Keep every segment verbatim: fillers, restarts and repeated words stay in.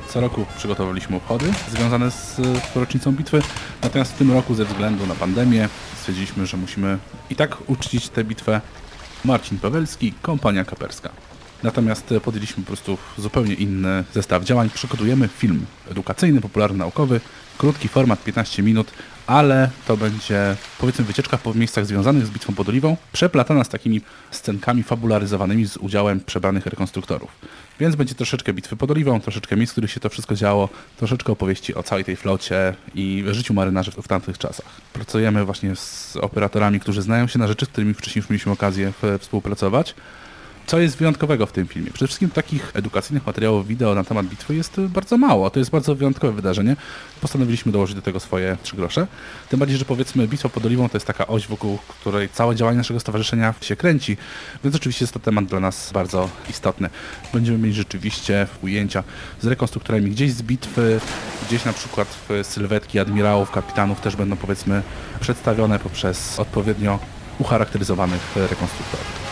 Co roku przygotowaliśmy obchody związane z rocznicą bitwy, natomiast w tym roku ze względu na pandemię stwierdziliśmy, że musimy i tak uczcić tę bitwę. Marcin Pawelski, Kompania Kaperska. Natomiast podjęliśmy po prostu zupełnie inny zestaw działań. Przygotujemy film edukacyjny, popularno-naukowy, krótki format, piętnaście minut, ale to będzie, powiedzmy, wycieczka po miejscach związanych z bitwą pod Oliwą, przeplatana z takimi scenkami fabularyzowanymi z udziałem przebranych rekonstruktorów. Więc będzie troszeczkę bitwy pod Oliwą, troszeczkę miejsc, w których się to wszystko działo, troszeczkę opowieści o całej tej flocie i życiu marynarzy w tamtych czasach. Pracujemy właśnie z operatorami, którzy znają się na rzeczy, z którymi wcześniej już mieliśmy okazję współpracować. Co jest wyjątkowego w tym filmie? Przede wszystkim takich edukacyjnych materiałów wideo na temat bitwy jest bardzo mało. To jest bardzo wyjątkowe wydarzenie. Postanowiliśmy dołożyć do tego swoje trzy grosze. Tym bardziej, że powiedzmy bitwa pod Oliwą to jest taka oś, wokół której całe działanie naszego stowarzyszenia się kręci, więc oczywiście jest to temat dla nas bardzo istotny. Będziemy mieć rzeczywiście ujęcia z rekonstruktorami gdzieś z bitwy, gdzieś na przykład sylwetki admirałów, kapitanów też będą, powiedzmy, przedstawione poprzez odpowiednio ucharakteryzowanych rekonstruktorów.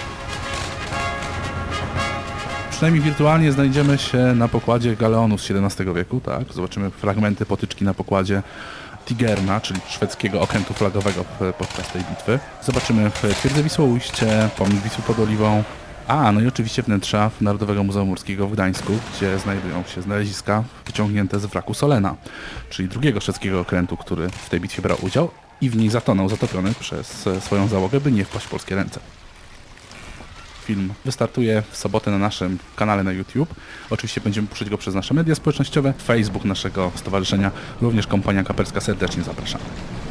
Przynajmniej wirtualnie znajdziemy się na pokładzie galeonu z siedemnastego wieku, tak? Zobaczymy fragmenty potyczki na pokładzie Tigerna, czyli szwedzkiego okrętu flagowego podczas tej bitwy. Zobaczymy w Twierdze Wisłoujście, pomnik Wisły pod Oliwą, a no i oczywiście wnętrza Narodowego Muzeum Morskiego w Gdańsku, gdzie znajdują się znaleziska wyciągnięte z wraku Solena, czyli drugiego szwedzkiego okrętu, który w tej bitwie brał udział i w niej zatonął, zatopiony przez swoją załogę, by nie wpaść w polskie ręce. Film wystartuje w sobotę na naszym kanale na YouTube. Oczywiście będziemy puszczać go przez nasze media społecznościowe. Facebook naszego stowarzyszenia, również Kompania Kaperska, serdecznie zapraszamy.